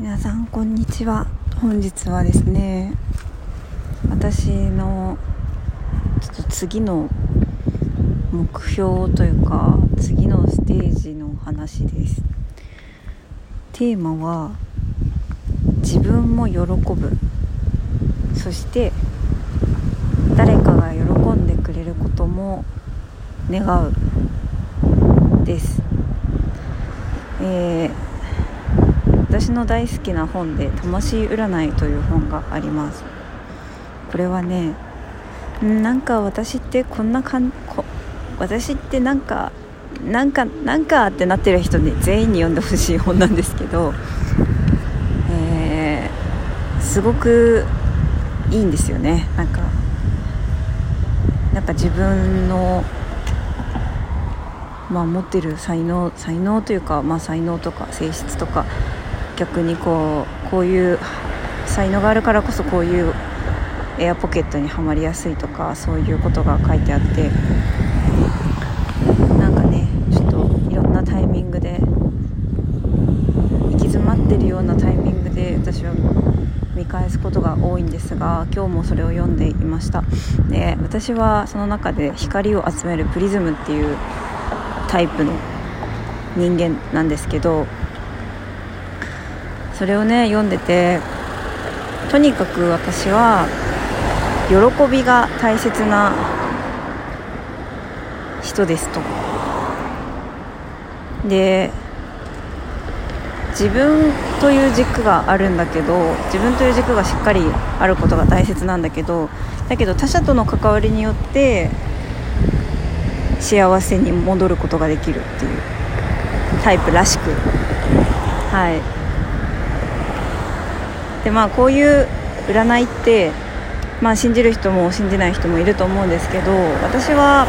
皆さんこんにちは。本日はですね、私のちょっと次の目標というか次のステージの話です。テーマは自分も喜ぶ、そして誰かが喜んでくれることも願うです。私の大好きな本で魂占いという本があります。これはね、なんか私って私ってなんかってなってる人に全員に読んでほしい本なんですけど、すごくいいんですよね。なんか自分の持ってる才能というか、才能とか性質とか、逆にこういう才能があるからこそこういうエアポケットにはまりやすいとか、そういうことが書いてあって、なんかね、ちょっといろんなタイミングで行き詰まってるようなタイミングで私は見返すことが多いんですが、今日もそれを読んでいました。で、私はその中で光を集めるプリズムっていうタイプの人間なんですけど、それをね読んでて、とにかく私は喜びが大切な人ですと。で、自分という軸があるんだけど、自分という軸がしっかりあることが大切なんだけど、他者との関わりによって幸せに戻ることができるっていうタイプらしく、はい。で、こういう占いって、信じる人も信じない人もいると思うんですけど、私は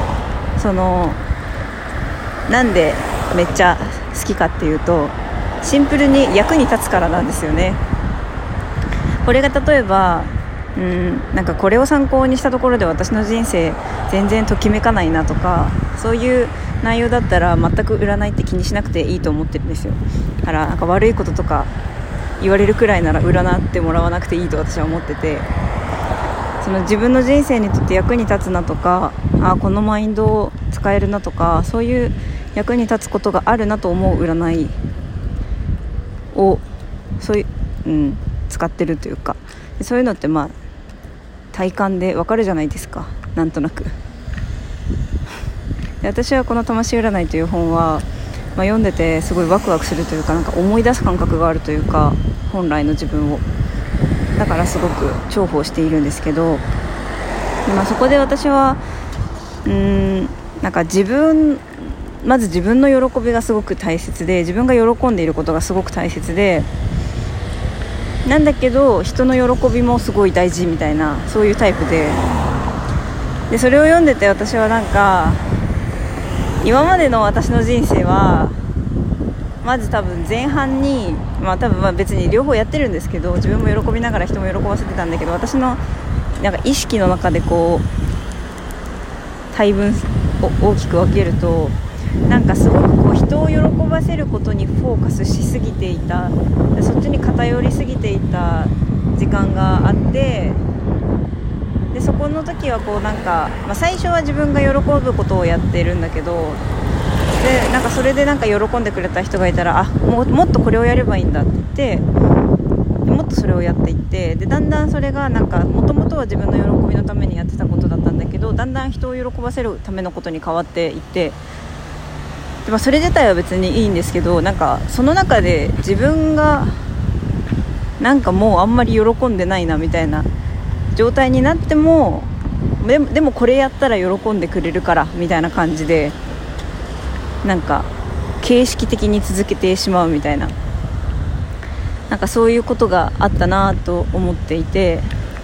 なんでめっちゃ好きかっていうと、シンプルに役に立つからなんですよね。これが例えばなんかこれを参考にしたところで私の人生全然ときめかないなとか、そういう内容だったら全く占いって気にしなくていいと思ってるんですよ。だからなんか悪いこととか言われるくらいなら占ってもらわなくていいと私は思ってて、その自分の人生にとって役に立つなとか、このマインドを使えるなとか、そういう役に立つことがあるなと思う占いを使ってるというか、そういうのって体感でわかるじゃないですか、なんとなく。で、私はこの魂占いという本は、読んでてすごいワクワクするというか、なんか思い出す感覚があるというか、本来の自分を、だからすごく重宝しているんですけど、そこで私はなんかまず自分の喜びがすごく大切で、自分が喜んでいることがすごく大切で、なんだけど人の喜びもすごい大事みたいな、そういうタイプで、それを読んでて私はなんか、今までの私の人生はまず多分前半に、多分別に両方やってるんですけど、自分も喜びながら人も喜ばせてたんだけど、私のなんか意識の中で配分を大きく分けると、なんかすごく人を喜ばせることにフォーカスしすぎていた、そっちに偏りすぎていた時間があって、でそこの時はなんか、最初は自分が喜ぶことをやってるんだけど、でなんかそれでなんか喜んでくれた人がいたら、もっとこれをやればいいんだって言って、でもっとそれをやっていって、でだんだんそれがなんか元々は自分の喜びのためにやってたことだったんだけど、だんだん人を喜ばせるためのことに変わっていって、で、それ自体は別にいいんですけど、なんかその中で自分がなんかもうあんまり喜んでないなみたいな状態になっても、でもこれやったら喜んでくれるからみたいな感じで、なんか形式的に続けてしまうみたいな、なんかそういうことがあったなと思っていて、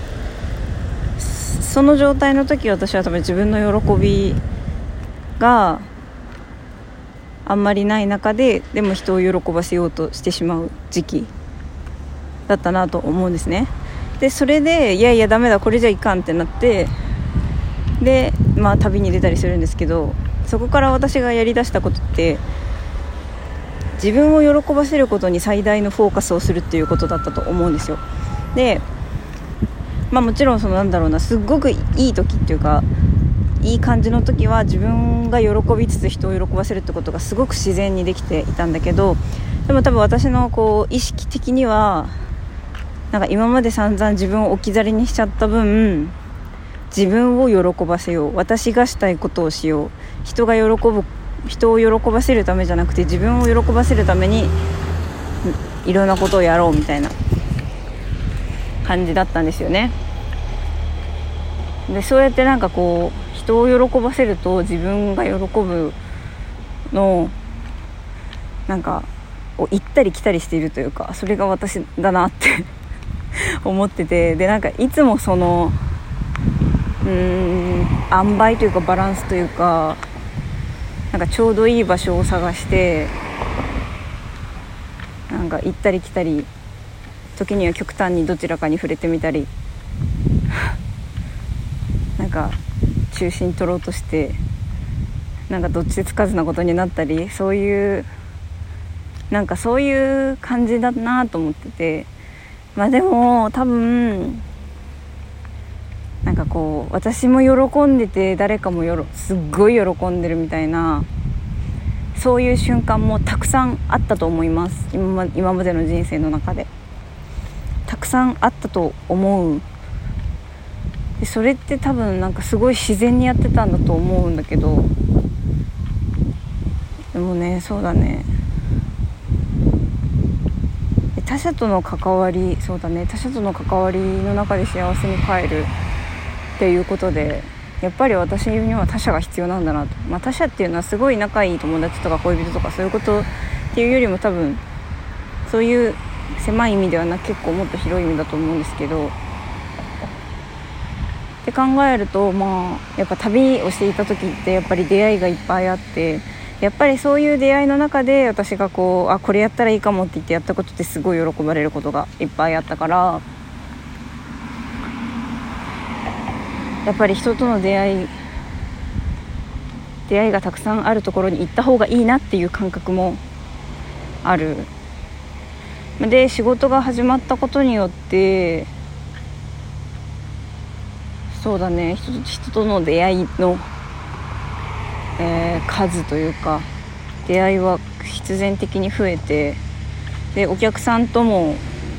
その状態の時私は多分自分の喜びがあんまりない中で、でも人を喜ばせようとしてしまう時期だったなと思うんですね。でそれでいやダメだ、これじゃいかんってなって、で旅に出たりするんですけど、そこから私がやりだしたことって、 自分を喜ばせることに最大のフォーカスをするっていうことだったと思うんですよ。で、もちろんすっごくいい時っていうかいい感じの時は自分が喜びつつ人を喜ばせるってことがすごく自然にできていたんだけど、でも多分私の意識的には今まで散々自分を置き去りにしちゃった分、自分を喜ばせよう、私がしたいことをしよう、人を喜ばせるためじゃなくて自分を喜ばせるためにいろんなことをやろうみたいな感じだったんですよね。でそうやって人を喜ばせると自分が喜ぶのを行ったり来たりしているというか、それが私だなって思ってて、でいつも塩梅というかバランスというかちょうどいい場所を探して行ったり来たり、時には極端にどちらかに触れてみたり中心取ろうとしてどっちつかずなことになったり、そういう感じだなと思ってて、でも多分私も喜んでて誰かもすっごい喜んでるみたいな、そういう瞬間もたくさんあったと思います。今までの人生の中でたくさんあったと思う。でそれって多分すごい自然にやってたんだと思うんだけど、でもね、そうだね、他者との関わりの中で幸せに帰るっていうことで、やっぱり私には他者が必要なんだなと。他者っていうのはすごい仲いい友達とか恋人とかそういうことっていうよりも、多分そういう狭い意味ではなく結構もっと広い意味だと思うんですけど、って考えるとやっぱ旅をしていた時ってやっぱり出会いがいっぱいあって、やっぱりそういう出会いの中で私がこれやったらいいかもって言ってやったことってすごい喜ばれることがいっぱいあったから、やっぱり人との出会いがたくさんあるところに行った方がいいなっていう感覚もある。で仕事が始まったことによって、そうだね、人との出会いの、数というか出会いは必然的に増えて、でお客さんとも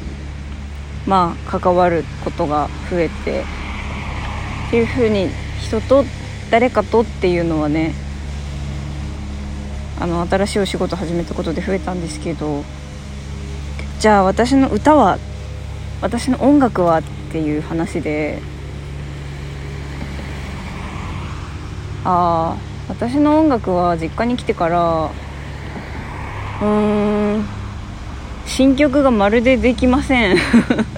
関わることが増えてっていう風に、誰かとっていうのはね、新しいお仕事始めたことで増えたんですけど、じゃあ私の音楽はっていう話で、私の音楽は実家に来てから新曲がまるでできません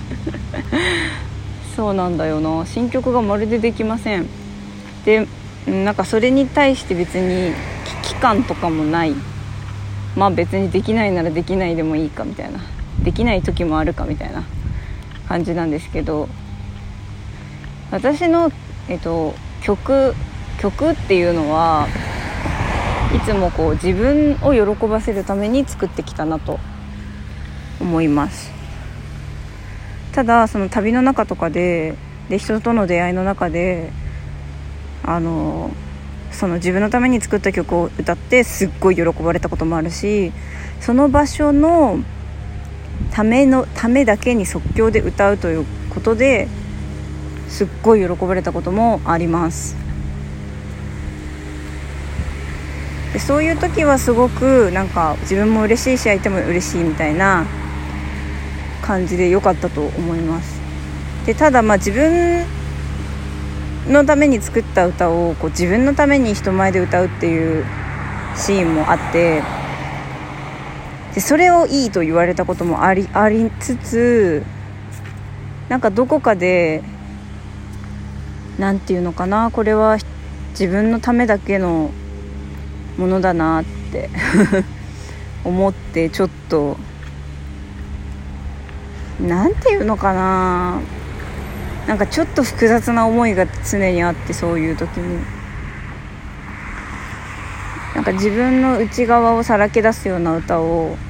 そうなんだよな、新曲がまるでできません。でそれに対して別に危機感とかもない。別にできないならできないでもいいかみたいな、できない時もあるかみたいな感じなんですけど、私の、曲っていうのはいつも自分を喜ばせるために作ってきたなと思います。ただその旅の中とかで人との出会いの中でその自分のために作った曲を歌ってすっごい喜ばれたこともあるし、その場所のためだけに即興で歌うということですっごい喜ばれたこともあります。でそういう時はすごく自分も嬉しいし相手も嬉しいみたいな感じで良かったと思います。でただ自分のために作った歌を自分のために人前で歌うっていうシーンもあって、でそれをいいと言われたこともありつつ、どこかでなんていうのかな、これは自分のためだけのものだなって思って、ちょっとなんていうのかな、ちょっと複雑な思いが常にあって、そういう時に自分の内側をさらけ出すような歌を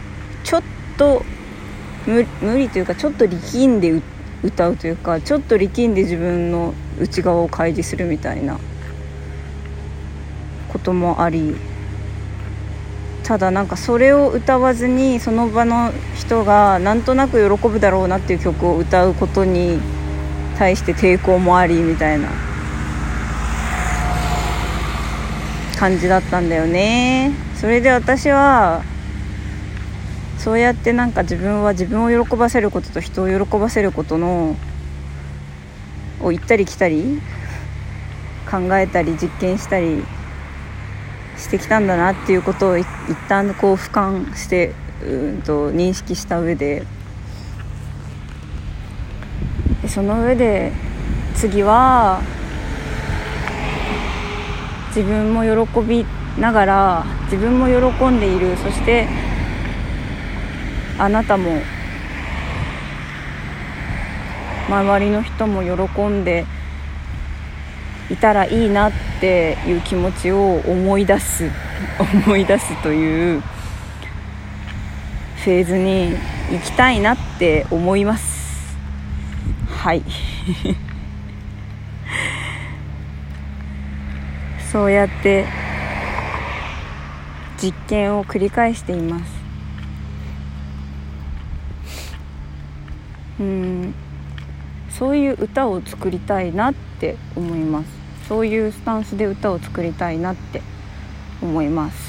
と無理というか、ちょっと力んで歌うというか、ちょっと力んで自分の内側を開示するみたいなこともあり、ただなんかそれを歌わずにその場の人がなんとなく喜ぶだろうなっていう曲を歌うことに対して抵抗もありみたいな感じだったんだよね。それで私はそうやってなんか自分は自分を喜ばせることと人を喜ばせることのを行ったり来たり考えたり実験したりしてきたんだなっていうことを一旦こう俯瞰して認識した上で、その上で次は自分も喜びながら自分も喜んでいる、そしてあなたも周りの人も喜んでいたらいいなっていう気持ちを思い出すというフェーズに行きたいなって思います。はいそうやって実験を繰り返しています。そういう歌を作りたいなって思います。そういうスタンスで歌を作りたいなって思います。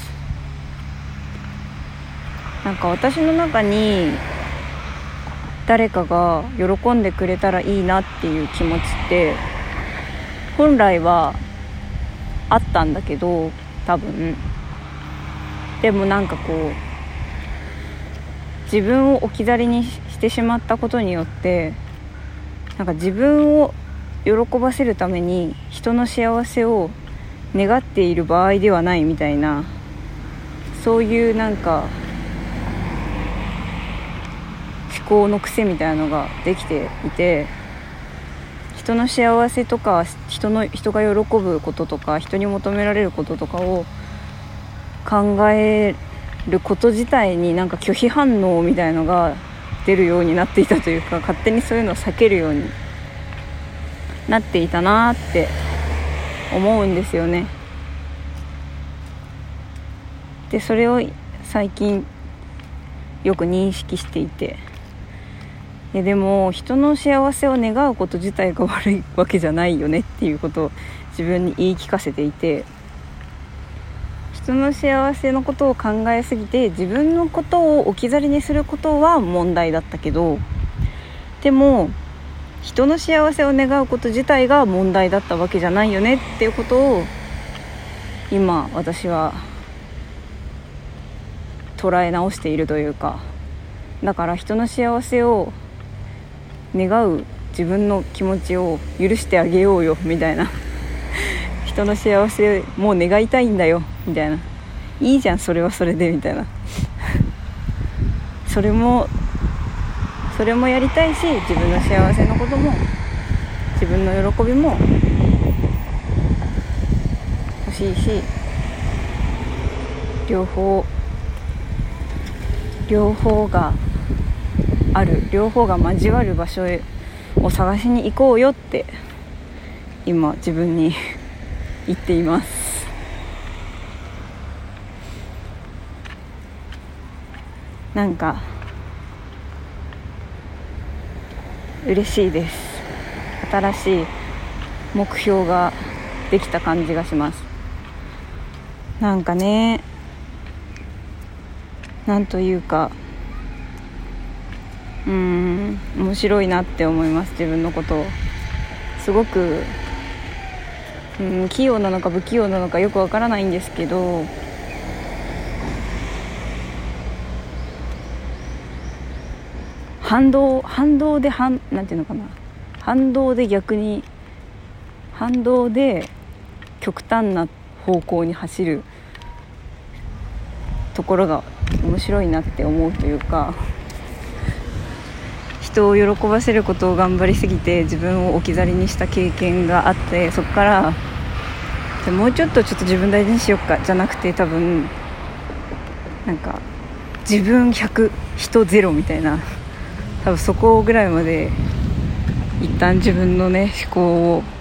なんか私の中に誰かが喜んでくれたらいいなっていう気持ちって本来はあったんだけど、多分でもなんかこう自分を置き去りにしてしまったことによって、なんか自分を喜ばせるために人の幸せを願っている場合ではないみたいな、そういうなんか思考の癖みたいなのができていて、人の幸せとか人が喜ぶこととか人に求められることとかを考えること自体になんか拒否反応みたいのが出るようになっていたというか、勝手にそういうのを避けるようになっていたなって思うんですよね。でそれを最近よく認識していて、でも人の幸せを願うこと自体が悪いわけじゃないよねっていうことを自分に言い聞かせていて、人の幸せのことを考えすぎて自分のことを置き去りにすることは問題だったけど、でも人の幸せを願うこと自体が問題だったわけじゃないよねっていうことを今私は捉え直しているというか、だから人の幸せを願う自分の気持ちを許してあげようよみたいな人の幸せもう願いたいんだよみたいな、いいじゃんそれはそれでみたいなそれもやりたいし、自分の幸せのことも自分の喜びも欲しいし、両方がある、両方が交わる場所を探しに行こうよって今自分に言っています。なんか嬉しいです。新しい目標ができた感じがします。なんかね、なんというか面白いなって思います。自分のことをすごく器用なのか不器用なのかよくわからないんですけど、反動でなんていうのかな、反動で極端な方向に走るところが面白いなって思うというか、人を喜ばせることを頑張りすぎて自分を置き去りにした経験があって、そこからもうちょっと自分大事にしよっかじゃなくて、多分なんか自分100人0みたいな、多分そこぐらいまで一旦自分のね思考を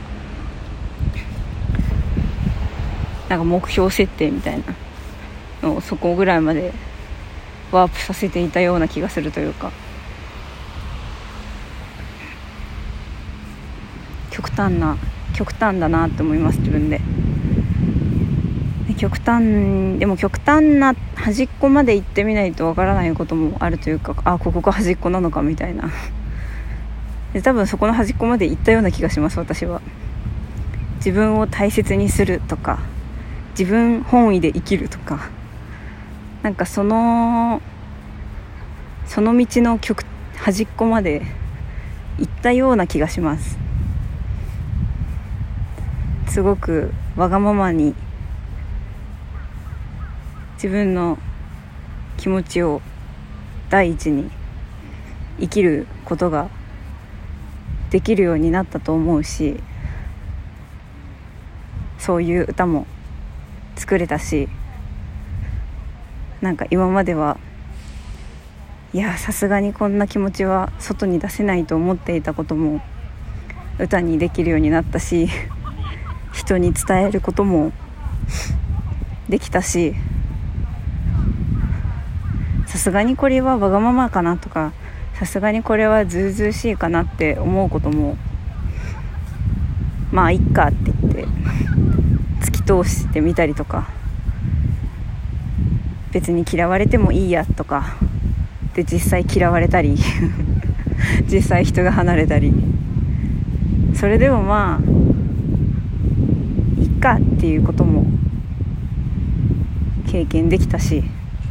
なんか目標設定みたいなのをそこぐらいまでワープさせていたような気がするというか、極端だなって思います、自分で。でも極端な端っこまで行ってみないとわからないこともあるというか、ここが端っこなのかみたいな。で多分そこの端っこまで行ったような気がします、私は。自分を大切にするとか、自分本位で生きるとか、なんかその道の端っこまで行ったような気がします。すごくわがままに自分の気持ちを第一に生きることができるようになったと思うし、そういう歌も作れたし、なんか今まではいやさすがにこんな気持ちは外に出せないと思っていたことも歌にできるようになったし、人に伝えることもできたし、さすがにこれはわがままかなとか、さすがにこれはずうずうしいかなって思うこともまあいっかって言って突き通してみたりとか、別に嫌われてもいいやとかで実際嫌われたり実際人が離れたり、それでもまあいっかっていうことも経験できたし、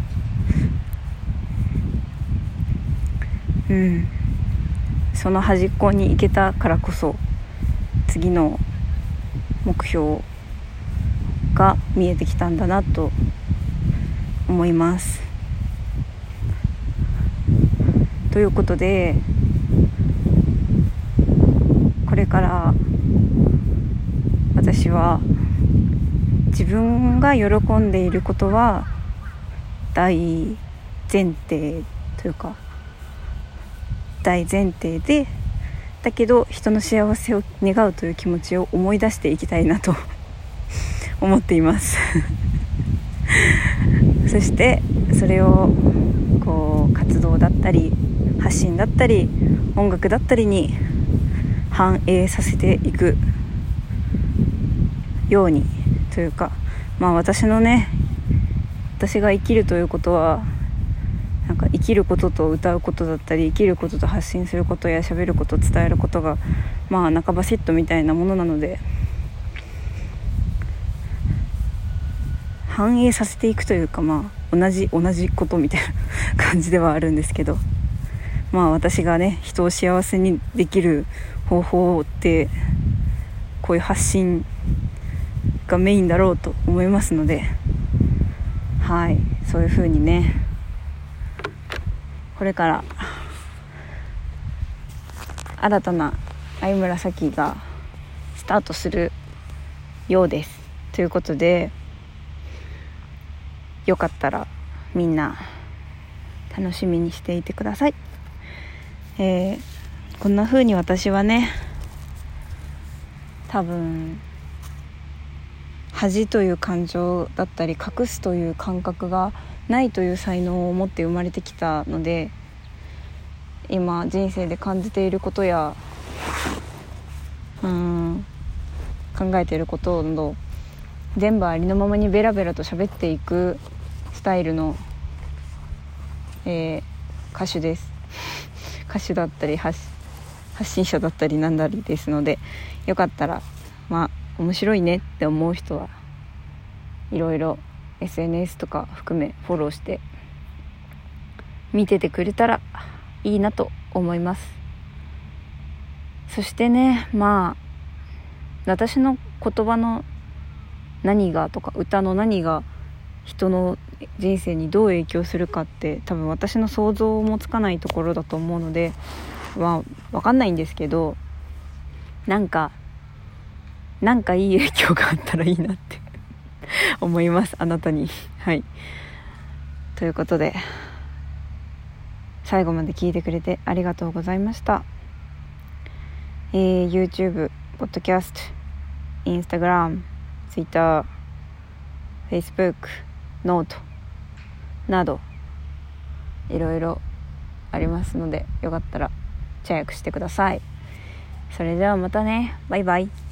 その端っこに行けたからこそ次の目標が見えてきたんだなと思います。ということで、これから私は自分が喜んでいることは大前提というか大前提で、だけど人の幸せを願うという気持ちを思い出していきたいなと思っていますそしてそれをこう活動だったり発信だったり音楽だったりに反映させていくようにというか、私が生きるということはなんか生きることと歌うことだったり、生きることと発信することや喋ること、伝えることが半ばセットみたいなものなので、反映させていくというか、同じことみたいな感じではあるんですけど、私がね人を幸せにできる方法ってこういう発信がメインだろうと思いますので、そういう風にねこれから新たな相紫がスタートするようですということで、よかったらみんな楽しみにしていてください。こんな風に私はね多分恥という感情だったり隠すという感覚がないという才能を持って生まれてきたので、今人生で感じていることや考えていることを全部ありのままにベラベラと喋っていくスタイルの、歌手です。歌手だったり発信者だったりなんだりですので、よかったら面白いねって思う人はいろいろ SNS とか含めフォローして見ててくれたらいいなと思います。そしてね私の言葉の何がとか歌の何が人の人生にどう影響するかって多分私の想像もつかないところだと思うので分かんないんですけど、なんかいい影響があったらいいなって思います、あなたに。 ということで、最後まで聞いてくれてありがとうございました。YouTube、Podcast、Instagram、Twitter、Facebook、ノートなどいろいろありますので、よかったらチェックしてください。それではまたね。バイバイ。